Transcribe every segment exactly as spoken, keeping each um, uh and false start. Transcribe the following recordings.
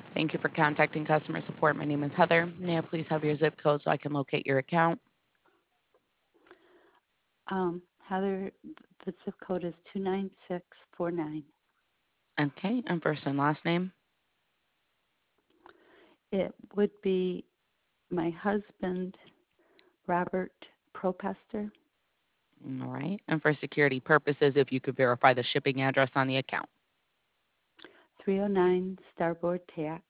Thank you for contacting customer support. My name is Heather. May I please have your zip code so I can locate your account? Um, Heather, the zip code is two nine six four nine. Okay, and first and last name. It would be my husband, Robert Propester, All right. And for security purposes, if you could verify the shipping address on the account. three oh nine Starboard Tack,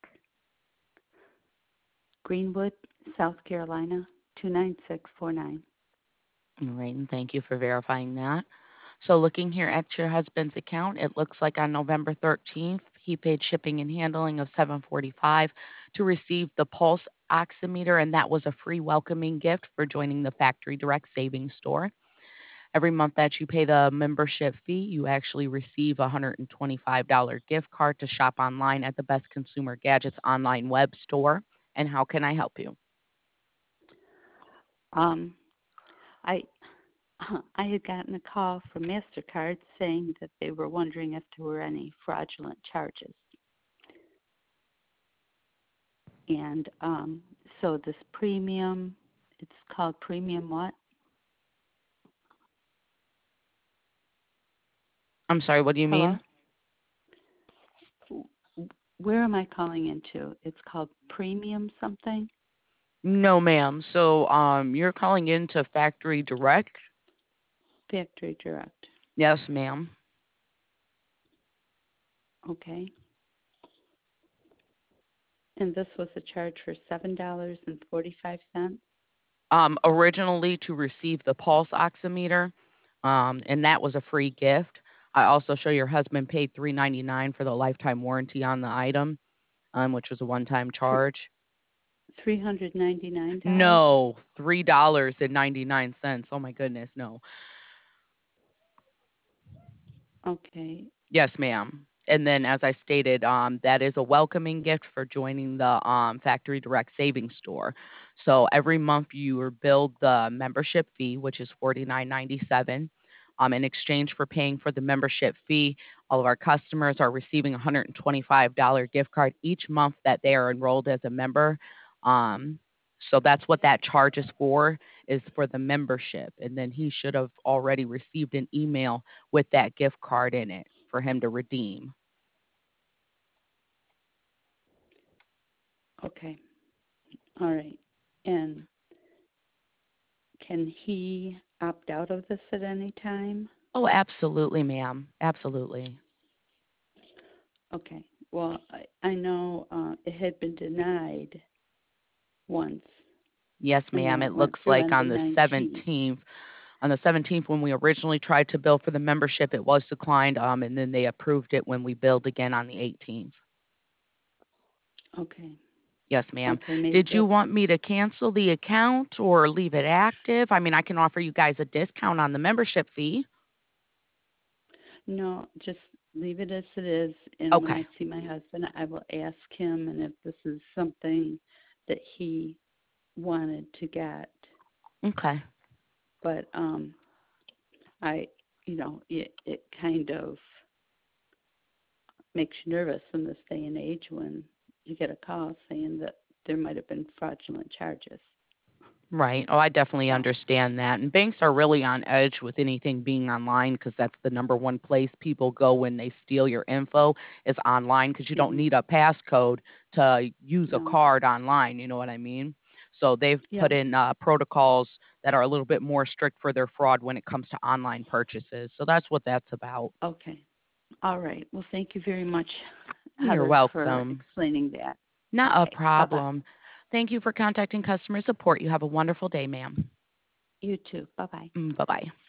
Greenwood, South Carolina, two nine six four nine. All right, and thank you for verifying that. So looking here at your husband's account, it looks like on November thirteenth, he paid shipping and handling of seven forty-five to receive the Pulse oximeter, and that was a free welcoming gift for joining the Factory Direct Savings Store. Every month that you pay the membership fee, you actually receive a one hundred twenty-five dollars gift card to shop online at the Best Consumer Gadgets online web store. And how can I help you? Um, I I had gotten a call from MasterCard saying that they were wondering if there were any fraudulent charges. And um, so this premium, it's called premium what? I'm sorry, what do you Hello? mean? Where am I calling into? It's called premium something? No, ma'am. So, um, you're calling into Factory Direct? Factory Direct. Yes, ma'am. Okay. And this was a charge for seven dollars and forty-five cents. Um, originally to receive the pulse oximeter, um, and that was a free gift. I also show your husband paid three ninety-nine for the lifetime warranty on the item, um, which was a one-time charge. three hundred ninety-nine dollars. No, three dollars and ninety-nine cents. Oh my goodness, no. Okay. Yes, ma'am. And then, as I stated, um, that is a welcoming gift for joining the um, Factory Direct Savings Store. So every month you are billed the membership fee, which is forty-nine ninety-seven. Um, in exchange for paying for the membership fee, all of our customers are receiving a one hundred twenty-five dollars gift card each month that they are enrolled as a member. Um, so that's what that charge is for, is for the membership. And then he should have already received an email with that gift card in it for him to redeem. Okay. All right. And can he opt out of this at any time? Oh, absolutely, ma'am. Absolutely. Okay. Well, I, I know uh, it had been denied once, Yes, and then ma'am. it It went looks through like on the on the nineteenth. seventeenth, on the seventeenth when we originally tried to bill for the membership, it was declined, um, and then they approved it when we billed again on the eighteenth. Okay. Yes, ma'am. Okay. Maybe Did you that's want me to cancel the account or leave it active? I mean, I can offer you guys a discount on the membership fee. no. Just leave it as it is. And when Okay. I see my husband, I will ask him, and if this is something that he wanted to get, Okay. but um, I, you know, it it kind of makes you nervous in this day and age when you get a call saying that there might have been fraudulent charges. Right. Oh, I definitely So, understand that. And banks are really on edge with anything being online because that's the number one place people go when they steal your info is online because you don't hmm need a passcode to use a no, card online. You know what I mean? So they've yep, put in uh, protocols that are a little bit more strict for their fraud when it comes to online purchases. So that's what that's about. okay, all right. Well, thank you very much, You're Heather, for welcome. explaining that. Not a Okay, bye bye. problem. Thank you for contacting customer support. You have a wonderful day, ma'am. You too. Bye bye. Bye bye.